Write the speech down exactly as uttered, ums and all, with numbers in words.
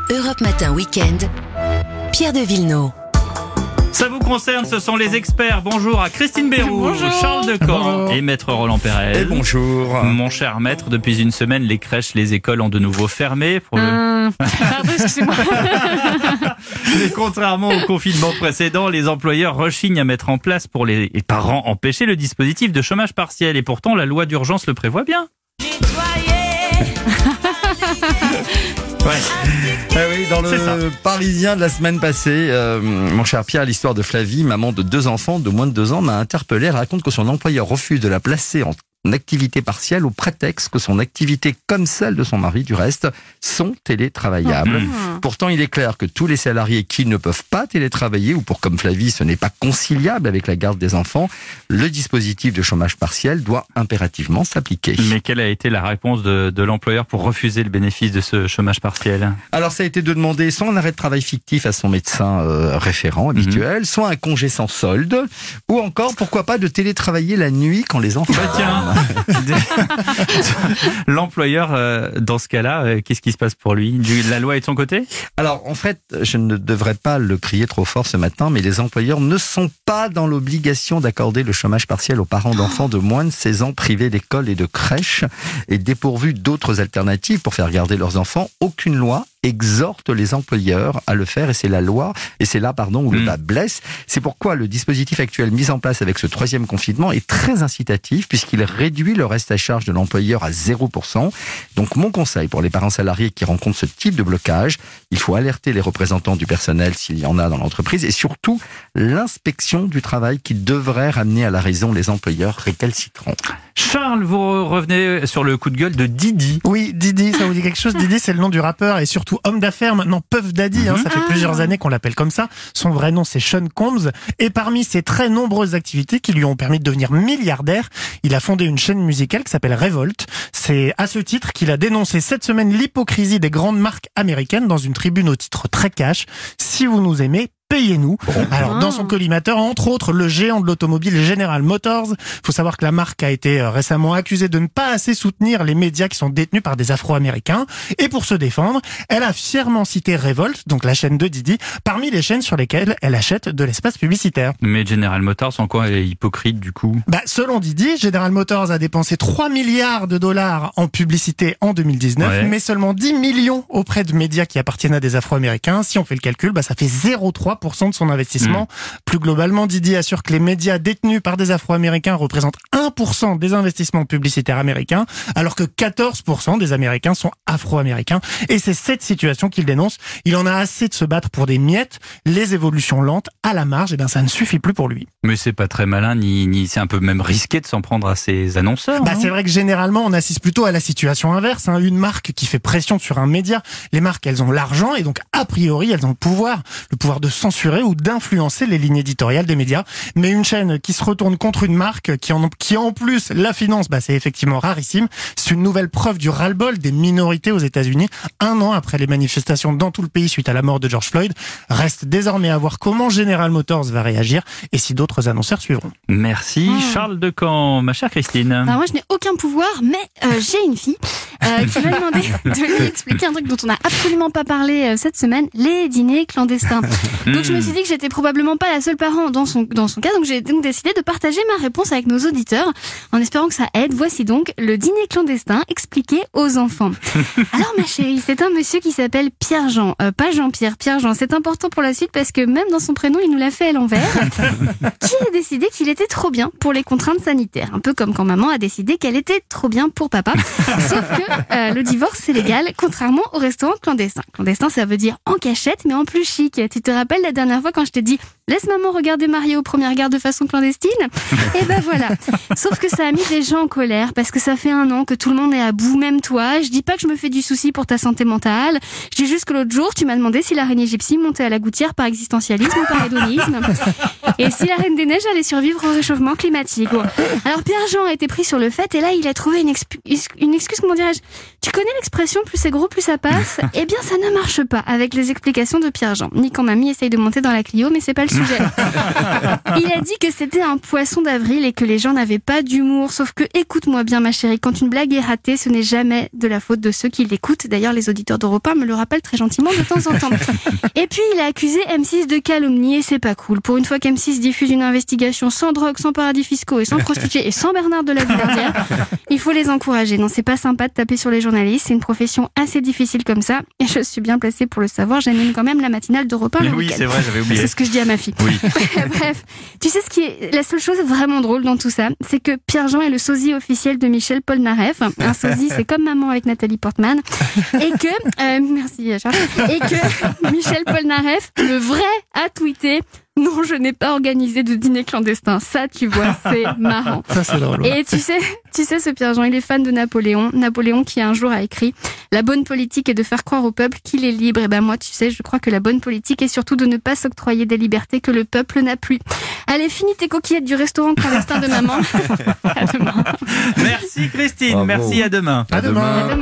Europe Matin Week-end, Pierre de Villeneuve. Ça vous concerne, ce sont les experts. Bonjour à Christine Béroux, Bonjour. Charles Decamp et Maître Roland Perel. Et bonjour. Mon cher Maître, depuis une semaine, les crèches, les écoles ont de nouveau fermé. Pour le... Euh, pardon, excusez-moi. Mais contrairement au confinement précédent, les employeurs rechignent à mettre en place pour les parents empêchés le dispositif de chômage partiel. Et pourtant, la loi d'urgence le prévoit bien. Ouais. Ah oui, dans C'est ça. le Parisien de la semaine passée, euh, mon cher Pierre, l'histoire de Flavie, maman de deux enfants de moins de deux ans, m'a interpellé. Elle raconte que son employeur refuse de la placer en activité partielle au prétexte que son activité, comme celle de son mari du reste, sont télétravaillables. Mmh. Pourtant, il est clair que tous les salariés qui ne peuvent pas télétravailler, ou pour comme Flavie, ce n'est pas conciliable avec la garde des enfants, le dispositif de chômage partiel doit impérativement s'appliquer. Mais quelle a été la réponse de, de l'employeur pour refuser le bénéfice de ce chômage partiel ? Alors, ça a été de demander soit un arrêt de travail fictif à son médecin euh, référent habituel, mmh. soit un congé sans solde, ou encore, pourquoi pas, de télétravailler la nuit quand les enfants... Bah tiens. L'employeur, euh, dans ce cas-là, euh, qu'est-ce qui se passe pour lui ? La loi est de son côté ? Alors, en fait, je ne devrais pas le crier trop fort ce matin, mais les employeurs ne sont pas dans l'obligation d'accorder le chômage partiel aux parents d'enfants de moins de seize ans privés d'école et de crèche et dépourvus d'autres alternatives pour faire garder leurs enfants. Aucune loi exhorte les employeurs à le faire et c'est la loi, et c'est là, pardon, où mmh. le bas blesse. C'est pourquoi le dispositif actuel mis en place avec ce troisième confinement est très incitatif puisqu'il réduit le reste à charge de l'employeur à zéro pour cent. Donc, mon conseil pour les parents salariés qui rencontrent ce type de blocage, il faut alerter les représentants du personnel s'il y en a dans l'entreprise et surtout l'inspection du travail qui devrait ramener à la raison les employeurs récalcitrants. Charles, vous revenez sur le coup de gueule de Didi. Oui, Didi, ça vous dit quelque chose ? Didi, c'est le nom du rappeur et surtout homme d'affaires, maintenant Puff Daddy, hein, ça fait plusieurs années qu'on l'appelle comme ça. Son vrai nom, c'est Sean Combs. Et parmi ses très nombreuses activités qui lui ont permis de devenir milliardaire, il a fondé une chaîne musicale qui s'appelle Revolt. C'est à ce titre qu'il a dénoncé cette semaine l'hypocrisie des grandes marques américaines dans une tribune au titre très cash. Si vous nous aimez, payez-nous. Alors, dans son collimateur, entre autres, le géant de l'automobile General Motors. Faut savoir que la marque a été récemment accusée de ne pas assez soutenir les médias qui sont détenus par des Afro-Américains. Et pour se défendre, elle a fièrement cité Revolt, donc la chaîne de Didi, parmi les chaînes sur lesquelles elle achète de l'espace publicitaire. Mais General Motors, en quoi elle est hypocrite du coup ? Bah, selon Didi, General Motors a dépensé trois milliards de dollars en publicité en deux mille dix-neuf, ouais. mais seulement dix millions auprès de médias qui appartiennent à des Afro-Américains. Si on fait le calcul, bah, ça fait zéro virgule trois pour cent de son investissement. Mmh. Plus globalement, Didi assure que les médias détenus par des Afro-Américains représentent un pour cent des investissements publicitaires américains, alors que quatorze pour cent des Américains sont Afro-Américains. Et c'est cette situation qu'il dénonce. Il en a assez de se battre pour des miettes. Les évolutions lentes, à la marge, et bien ça ne suffit plus pour lui. Mais c'est pas très malin, ni, ni c'est un peu même risqué de s'en prendre à ces annonceurs. Bah, c'est vrai que généralement, on assiste plutôt à la situation inverse. Hein. Une marque qui fait pression sur un média. Les marques, elles ont l'argent et donc, a priori, elles ont le pouvoir. Le pouvoir de censurer ou d'influencer les lignes éditoriales des médias. Mais une chaîne qui se retourne contre une marque qui en, qui en plus la finance, bah, c'est effectivement rarissime. C'est une nouvelle preuve du ras-le-bol des minorités aux États-Unis. Un an après les manifestations dans tout le pays suite à la mort de George Floyd, reste désormais à voir comment General Motors va réagir et si d'autres annonceurs suivront. Merci mmh. Charles Decamp, ma chère Christine. Alors moi je n'ai aucun pouvoir, mais euh, j'ai une fille euh, qui m'a demandé de lui expliquer un truc dont on n'a absolument pas parlé euh, cette semaine, les dîners clandestins. Donc je me suis dit que j'étais probablement pas la seule parent dans son, dans son cas, donc j'ai donc décidé de partager ma réponse avec nos auditeurs, en espérant que ça aide. Voici donc le dîner clandestin expliqué aux enfants. Alors ma chérie, c'est un monsieur qui s'appelle Pierre-Jean, euh, pas Jean-Pierre, Pierre-Jean. C'est important pour la suite parce que même dans son prénom, il nous l'a fait à l'envers. Qui a décidé qu'il était trop bien pour les contraintes sanitaires, un peu comme quand maman a décidé qu'elle était trop bien pour papa. Sauf que euh, le divorce c'est légal, contrairement au restaurant clandestin. Clandestin, ça veut dire en cachette, mais en plus chic. Tu te rappelles la dernière fois quand je t'ai dit laisse maman regarder Mario aux premières guerres de façon clandestine? Et ben voilà. Sauf que ça a mis des gens en colère parce que ça fait un an que tout le monde est à bout, même toi. Je dis pas que je me fais du souci pour ta santé mentale. Je dis juste que l'autre jour, tu m'as demandé si l'araignée gypsy montait à la gouttière par existentialisme ou par hédonisme. Et si la Reine des Neiges allait survivre au réchauffement climatique. Bon. Alors Pierre-Jean a été pris sur le fait et là il a trouvé une, expu- une excuse, comment dirais-je ? Tu connais l'expression plus c'est gros plus ça passe ? Eh bien ça ne marche pas avec les explications de Pierre-Jean. Nick en mamie essaye de monter dans la Clio mais c'est pas le sujet. Il a dit que c'était un poisson d'avril et que les gens n'avaient pas d'humour. Sauf que écoute-moi bien ma chérie, quand une blague est ratée, ce n'est jamais de la faute de ceux qui l'écoutent. D'ailleurs les auditeurs d'Europe un me le rappellent très gentiment de temps en temps. Et puis il a accusé M six de calomnie et c'est pas cool. Pour une fois qu'M six diffuse une investigation sans drogue, sans paradis fiscaux et sans prostituées et sans Bernard de la Villardière, il faut les encourager. Non, c'est pas sympa de taper sur les journalistes, c'est une profession assez difficile comme ça et je suis bien placée pour le savoir, j'anime quand même la matinale d'Europe un le Oui, week-end. c'est vrai, j'avais oublié. C'est ce que je dis à ma fille. Oui. Bref, tu sais ce qui est la seule chose vraiment drôle dans tout ça, c'est que Pierre-Jean est le sosie officiel de Michel Polnareff. Un sosie, c'est comme maman avec Nathalie Portman. Et que, euh, merci Charles, et que Michel Polnareff, le vrai, a tweeté « Non, je n'ai pas organisé de dîner clandestin. » Ça, tu vois, c'est marrant. Ça, c'est drôle. Ouais. Et tu sais, tu sais, ce Pierre-Jean, il est fan de Napoléon. Napoléon qui un jour a écrit « La bonne politique est de faire croire au peuple qu'il est libre. » Et ben moi, tu sais, je crois que la bonne politique est surtout de ne pas s'octroyer des libertés que le peuple n'a plus. Allez, finis tes coquillettes du restaurant clandestin de maman. À demain. Merci Christine, Bravo. merci, à demain. À demain. À demain.